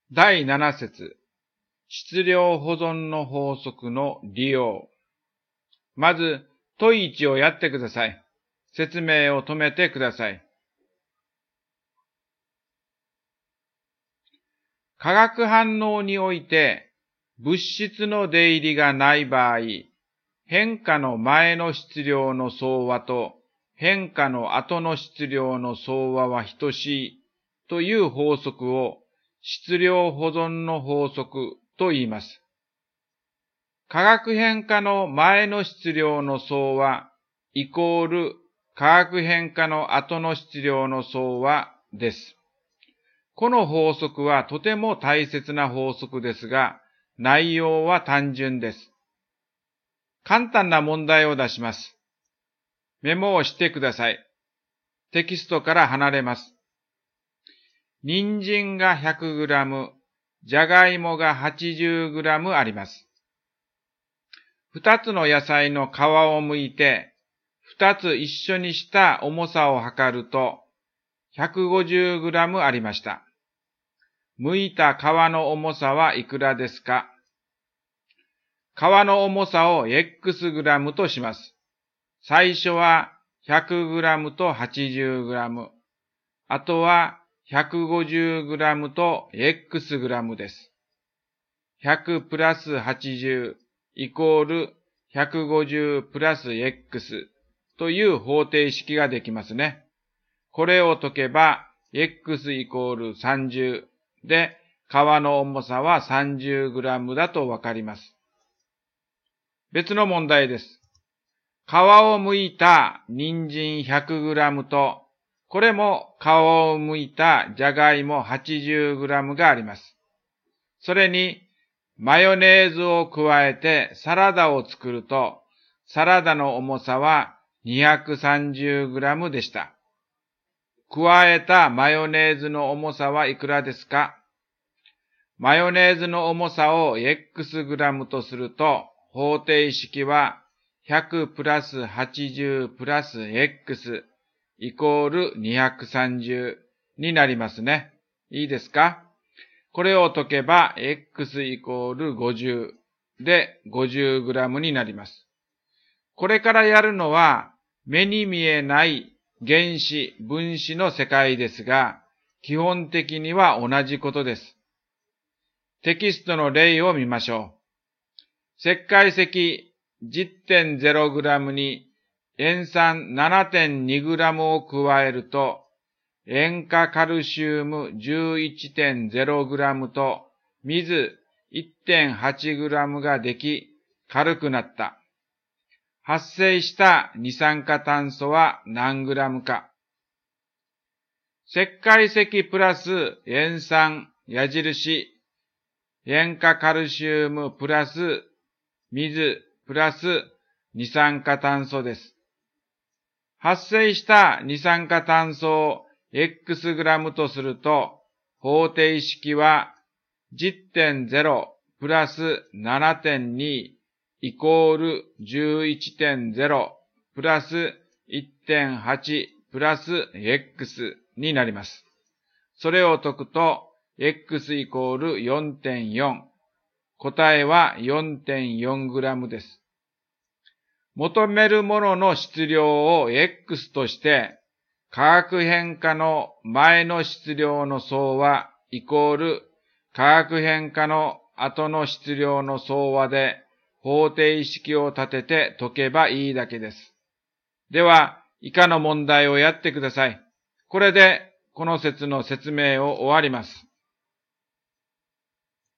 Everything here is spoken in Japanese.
第7節、質量保存の法則の利用。まず、問1をやってください。説明を止めてください。化学反応において、物質の出入りがない場合、変化の前の質量の総和と変化の後の質量の総和は等しいという法則を質量保存の法則と言います。化学変化の前の質量の総和イコール化学変化の後の質量の総和です。この法則はとても大切な法則ですが、内容は単純です。簡単な問題を出します。メモをしてください。テキストから離れます。人参が 100g、じゃがいもが 80g あります。二つの野菜の皮を剥いて、二つ一緒にした重さを測ると、150g ありました。剥いた皮の重さはいくらですか？皮の重さを X g とします。最初は 100g と 80g、あとは 150g と X g です。100プラス80イコール150プラス X という方程式ができますね。これを解けば X イコール30で皮の重さは 30g だとわかります。別の問題です。皮を剥いた人参 100g と、これも皮を剥いたじゃがいも 80g があります。それにマヨネーズを加えてサラダを作ると、サラダの重さは 230g でした。加えたマヨネーズの重さはいくらですか？マヨネーズの重さを X g とすると、方程式は100プラス80プラス X イコール230になりますね。いいですか？これを解けば X イコール50で 50g になります。これからやるのは目に見えない原子、分子の世界ですが、基本的には同じことです。テキストの例を見ましょう。石灰石 10.0g に塩酸 7.2g を加えると、塩化カルシウム 11.0g と水 1.8g ができ、軽くなった。発生した二酸化炭素は何グラムか。石灰石プラス塩酸矢印、塩化カルシウムプラス水プラス二酸化炭素です。発生した二酸化炭素を X g とすると、方程式は 10.0 プラス 7.2 イコール 11.0 プラス 1.8 プラス X になります。それを解くと、X イコール 4.4。答えは 4.4g です。求めるものの質量を X として、化学変化の前の質量の総和イコール化学変化の後の質量の総和で方程式を立てて解けばいいだけです。では、以下の問題をやってください。これでこの節の説明を終わります。